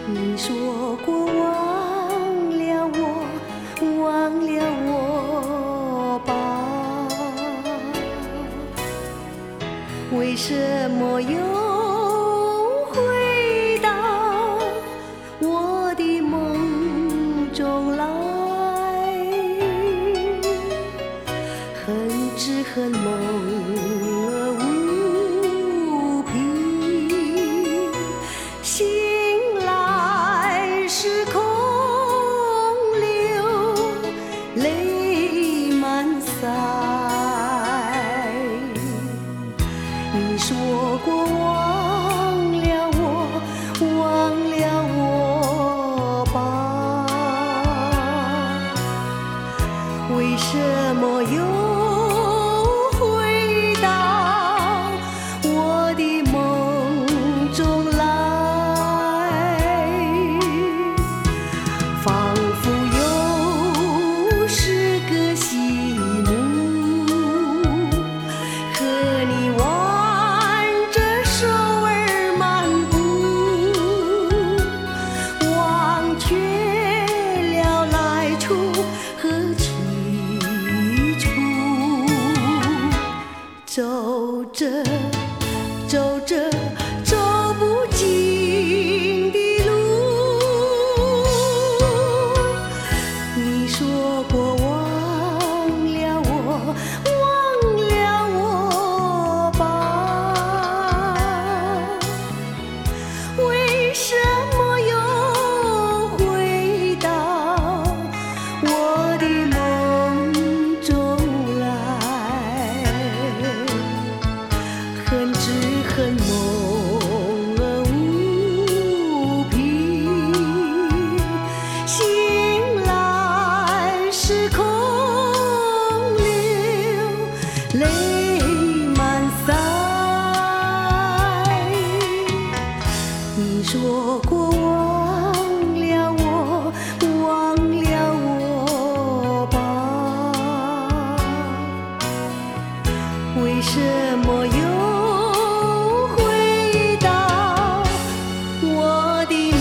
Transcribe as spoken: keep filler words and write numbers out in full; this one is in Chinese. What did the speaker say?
你说过忘了我，忘了我吧，为什么又回到我的梦中来？恨只恨梦儿无凭，醒来时空流泪满腮。你说过忘了我，忘了我吧，为什么又回到我的梦中来？仿佛又是个夕暮，和你挽着手儿漫步，忘却了来处和去处。走着走着走不尽的路，你说过忘了我，忘了我吧，为什么又回到我的梦中来？恨只恨梦儿无凭，醒来时空流泪满腮。你说过忘了我，忘了我吧，为什么又回到我的